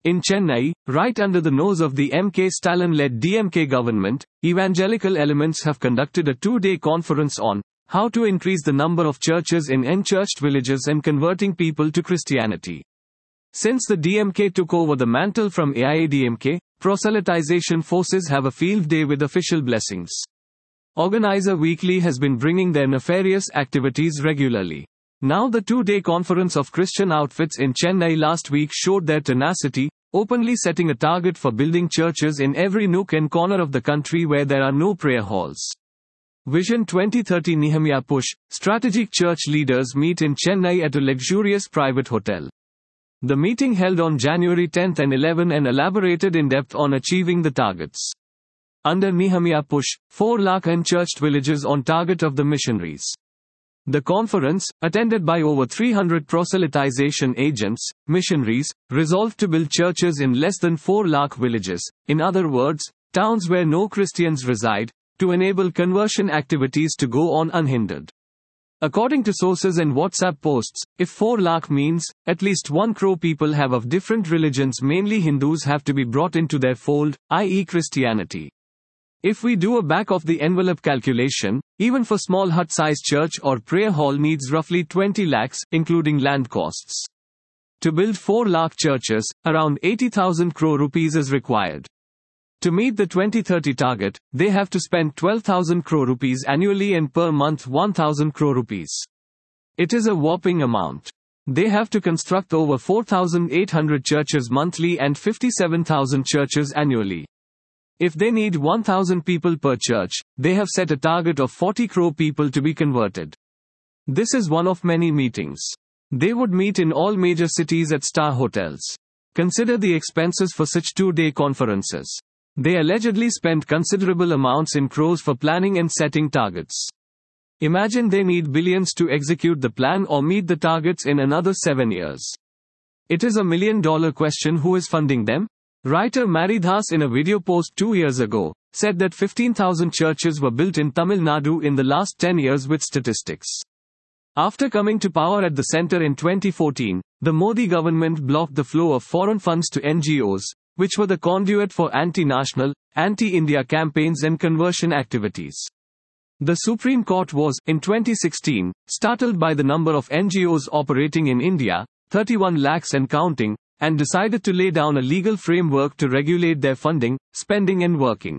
In Chennai, right under the nose of the M.K. Stalin-led DMK government, evangelical elements have conducted a 2-day conference on how to increase the number of churches in unchurched villages and converting people to Christianity. Since the DMK took over the mantle from AIADMK, proselytization forces have a field day with official blessings. Organizer Weekly has been bringing their nefarious activities regularly. Now the 2-day conference of Christian outfits in Chennai last week showed their tenacity, openly setting a target for building churches in every nook and corner of the country where there are no prayer halls. Vision 2030 Nehemiah Push, strategic church leaders meet in Chennai at a luxurious private hotel. The meeting held on January 10 and 11 and elaborated in depth on achieving the targets. Under Nehemiah Push, 4 lakh unchurched villages on target of the missionaries. The conference, attended by over 300 proselytization agents, missionaries, resolved to build churches in less than 4 lakh villages, in other words, towns where no Christians reside, to enable conversion activities to go on unhindered. According to sources and WhatsApp posts, if 4 lakh means, at least 1 crore people have of different religions, mainly Hindus, have to be brought into their fold, i.e. Christianity. If we do a back-of-the-envelope calculation, even for small hut-sized church or prayer hall needs roughly 20 lakhs, including land costs. To build 4 lakh churches, around 80,000 crore rupees is required. To meet the 2030 target, they have to spend 12,000 crore rupees annually and per month 1,000 crore rupees. It is a whopping amount. They have to construct over 4,800 churches monthly and 57,000 churches annually. If they need 1,000 people per church, they have set a target of 40 crore people to be converted. This is one of many meetings. They would meet in all major cities at star hotels. Consider the expenses for such 2-day conferences. They allegedly spend considerable amounts in crores for planning and setting targets. Imagine they need billions to execute the plan or meet the targets in another 7 years. It is $1 million question: who is funding them? Writer Maridhas, in a video post 2 years ago, said that 15,000 churches were built in Tamil Nadu in the last 10 years with statistics. After coming to power at the center in 2014, the Modi government blocked the flow of foreign funds to NGOs, which were the conduit for anti-national, anti-India campaigns and conversion activities. The Supreme Court was, in 2016, startled by the number of NGOs operating in India, 31 lakhs and counting, and decided to lay down a legal framework to regulate their funding, spending and working.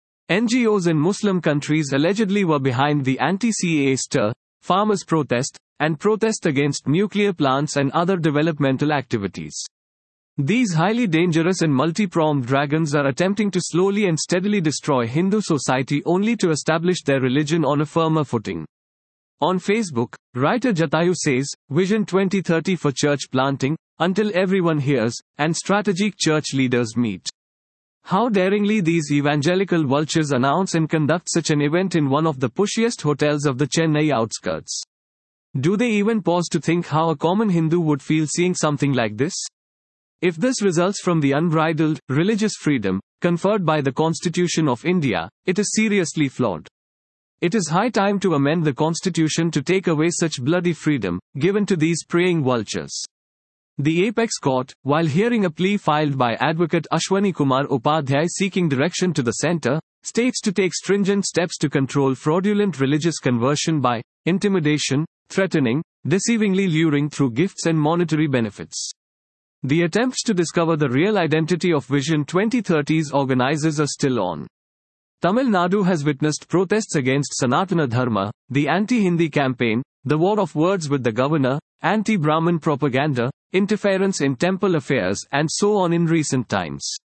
NGOs in Muslim countries allegedly were behind the anti-CAA stir, farmers' protest, and protest against nuclear plants and other developmental activities. These highly dangerous and multi-pronged dragons are attempting to slowly and steadily destroy Hindu society only to establish their religion on a firmer footing. On Facebook, writer Jatayu says, Vision 2030 for church planting, until everyone hears, and strategic church leaders meet. How daringly these evangelical vultures announce and conduct such an event in one of the pushiest hotels of the Chennai outskirts. Do they even pause to think how a common Hindu would feel seeing something like this? If this results from the unbridled, religious freedom, conferred by the Constitution of India, it is seriously flawed. It is high time to amend the Constitution to take away such bloody freedom, given to these preying vultures. The Apex Court, while hearing a plea filed by Advocate Ashwani Kumar Upadhyay seeking direction to the centre, states to take stringent steps to control fraudulent religious conversion by intimidation, threatening, deceivingly luring through gifts and monetary benefits. The attempts to discover the real identity of Vision 2030's organizers are still on. Tamil Nadu has witnessed protests against Sanatana Dharma, the anti-Hindi campaign, the war of words with the governor, anti-Brahmin propaganda, interference in temple affairs and so on in recent times.